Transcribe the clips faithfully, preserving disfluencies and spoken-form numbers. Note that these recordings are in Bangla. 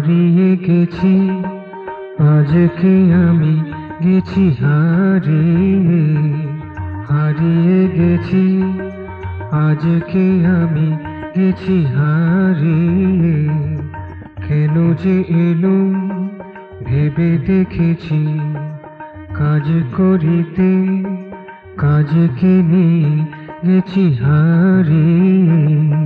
হারিয়ে গেছি আজকে আমি গেছি হারিয়ে হারিয়ে গেছি আজকে আমি গেছি হারিয়ে কেন যে এলো ভেবে দেখেছি কাজ করিতে কাজকে নিয়ে গেছি হারিয়ে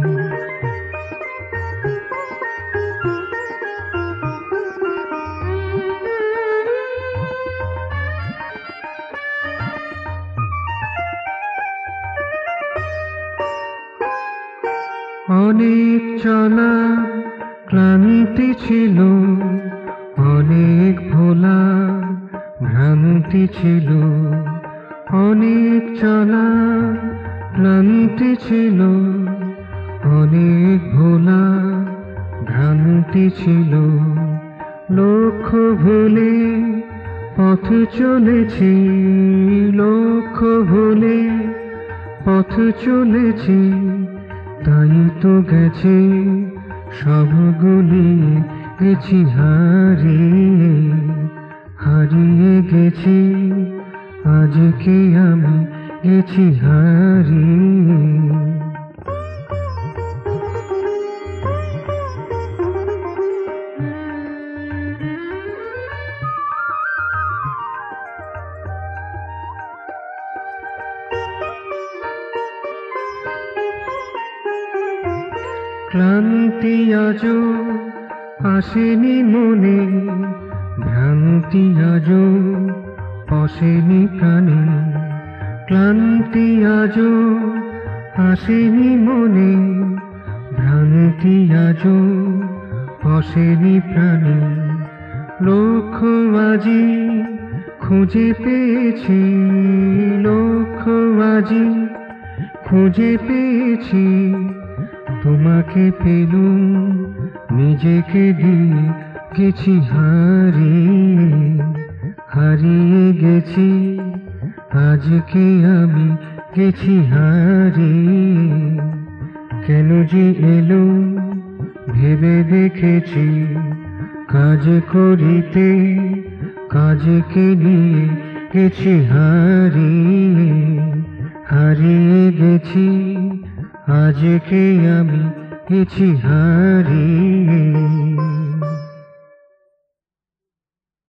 অনেক চলা ক্লান্তি ছিল অনেক ভোলা ভ্রান্তি ছিল অনেক চলা ক্লান্তি ছিল অনেক ভোলা ভ্রান্তি ছিল লক্ষ্য ভুলে পথ চলেছি লক্ষ্য ভুলে পথ চলেছি তাই তো গেছে সবগুলি গেছি হারিয়ে হারিয়ে গেছি আজকে আমি গেছি হারিয়ে ক্লান্তি আজও আসেনি মনে ভ্রান্তি আজও পশেনি প্রাণে ক্লান্তি আজও আসেনি মনে ভ্রান্তি আজও পশেনি প্রাণে লক্ষ্য আজি খুঁজে পেয়েছি লক্ষ্য আজি খুঁজে পেয়েছি তোমাকে পেলুম নিজেকে দিয়ে গেছি হারিয়ে হারিয়ে গেছি আজকে আমি গেছি হারিয়ে কেন যে এলো ভেবে দেখেছি কাজ করিতে কাজকে নিয়ে গেছি হারিয়ে হারিয়ে গেছি আজকে আমি গেছি হারিয়ে